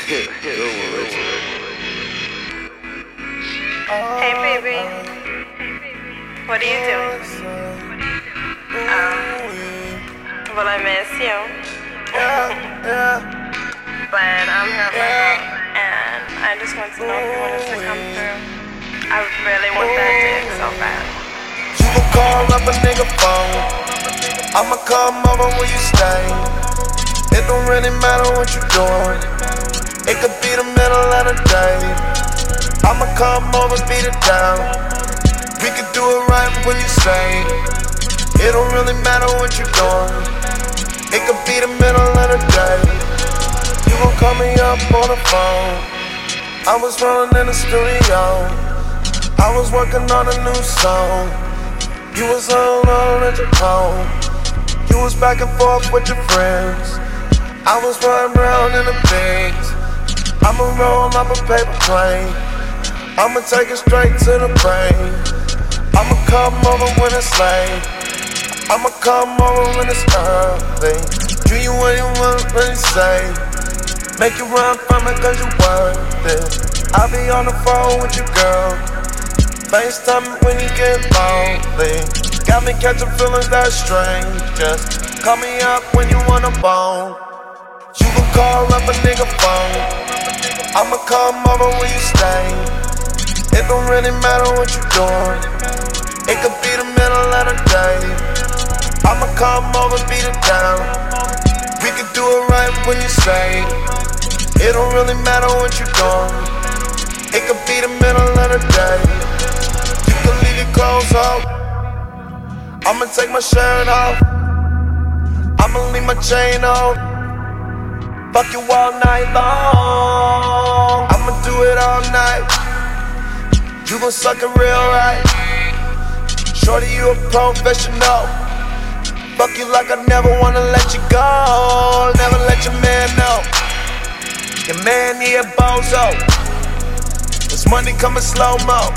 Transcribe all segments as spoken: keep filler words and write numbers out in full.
Hey baby, what are you doing? Um, well I miss you. But I'm here and I just want to know if you want us to come through. I really want that dick so bad. You gon' call up a nigga phone, I'ma come over where you stay. It don't really matter what you doing, it could be the middle of the day. I'ma come over, beat it down. We could do it right when you say. It don't really matter what you doing, it could be the middle of the day. You gon' call me up on the phone. I was rolling in the studio, I was working on a new song. You was on all at your home, you was back and forth with your friends. I was riding around in the bigs. I'ma roll up a paper plane, I'ma take it straight to the brain. I'ma come over when it's late, I'ma come over when it's early. Do you what you want when you say, make you run from it cause you worth it. I'll be on the phone with you girl, FaceTime me when you get lonely. Got me catching feelings that strange, just call me up when you want a bone. You can call up a nigga phone, I'ma come over where you stay. It don't really matter what you doing, it could be the middle of the day. I'ma come over, beat it down. We could do it right when you say. It don't really matter what you doing, it could be the middle of the day. You can leave your clothes off, I'ma take my shirt off, I'ma leave my chain on. Fuck you all night long, I'ma do it all night. You gon' suck it real right, shorty you a professional. Fuck you like I never wanna let you go, never let your man know. Your man he a bozo, this money coming slow-mo.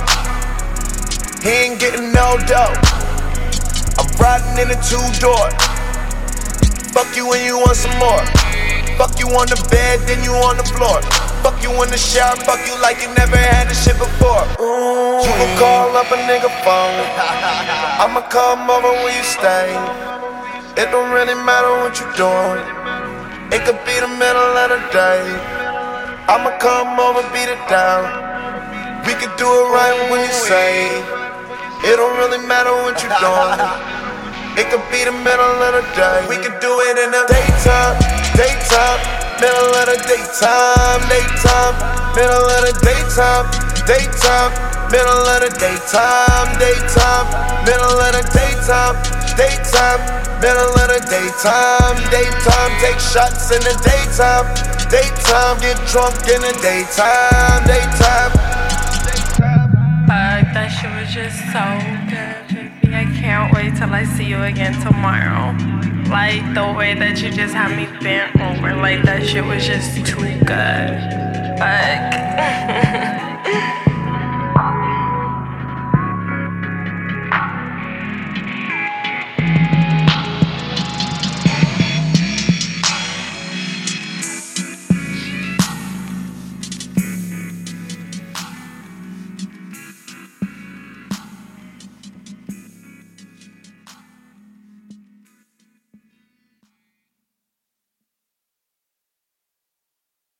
He ain't getting no dough, I'm riding in a two-door. Fuck you when you want some more, fuck you on the bed, then you on the floor. Fuck you in the shower, fuck you like you never had this shit before. Ooh. You can call up a nigga phone, I'ma come over where you stay. It don't really matter what you doing, it could be the middle of the day. I'ma come over, beat it down. We could do it right when you say. It don't really matter what you doing, it could be the middle of the day. We could do it in the daytime, daytime, middle of the daytime, daytime, middle of the daytime, daytime, middle of the daytime, daytime, middle of the daytime, daytime, middle of the daytime, daytime. Take shots in the daytime, daytime. Get drunk in the daytime, daytime. Fuck, that shit was just so good, baby. I can't wait till I see you again tomorrow. Like the way that you just had me bent over, like that shit was just too good. Fuck.